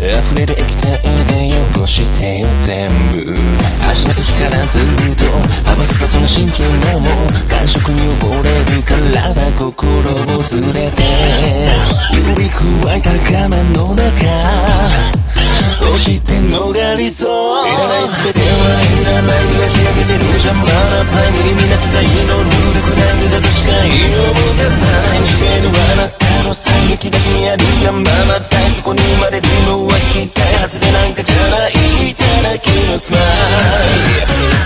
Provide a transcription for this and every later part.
溢れる液体で汚してよ全部。足の先からずっと合わせたその神経も感触に溺れる体心を連れて指くわえた画面の中どうして逃りそう。いらない全てはいらない磨き上げてる邪魔なタイムに見な世界のルールくらいだとしか言いようがない。見せるあなたの最激出しにあるがままだい。そこに生まれるのは期待外れなんかじゃない。いただきのスマイ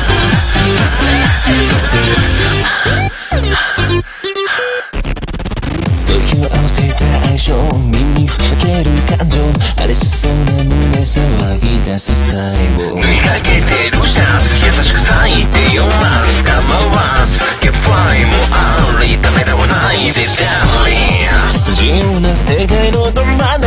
ル。時を合わせた相性耳に吹きかける感情荒れしそうな胸騒ぎ出す細胞。 塗りかけてるシャツ優しく咲いてよます構わずゲッファイもありためらわないでダーリン。 自由な世界のど真ん中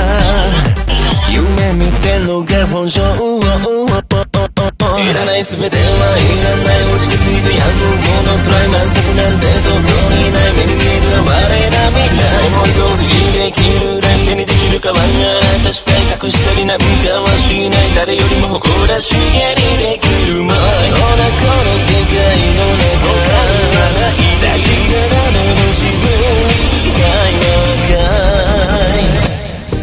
夢見てんのが本性。いらない全てはいらない落ち着いてやむものトライ満足なんてそこにない目に見える我ら未来思い通りにできる来世にできるかは果たして隠したりなんかはしない誰よりも誇らしげにできる前この世界の中他にはない確かなの自分以外の界。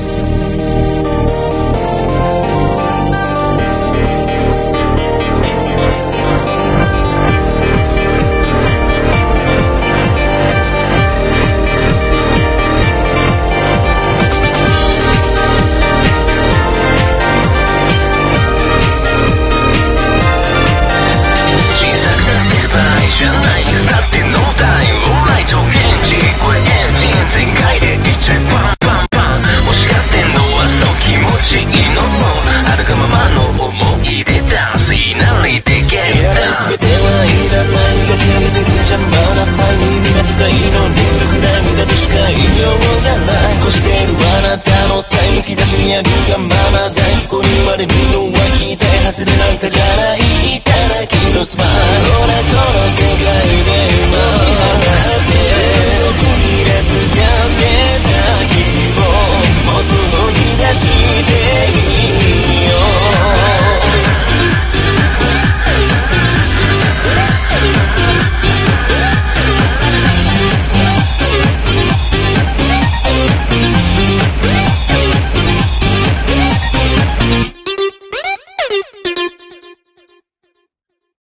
やるがままだそこに生まれるのは期待外れなんかじゃない。いただきのスマイル。ほらこの世界で生まれ上がって途切れつかせた希望もっと動き出して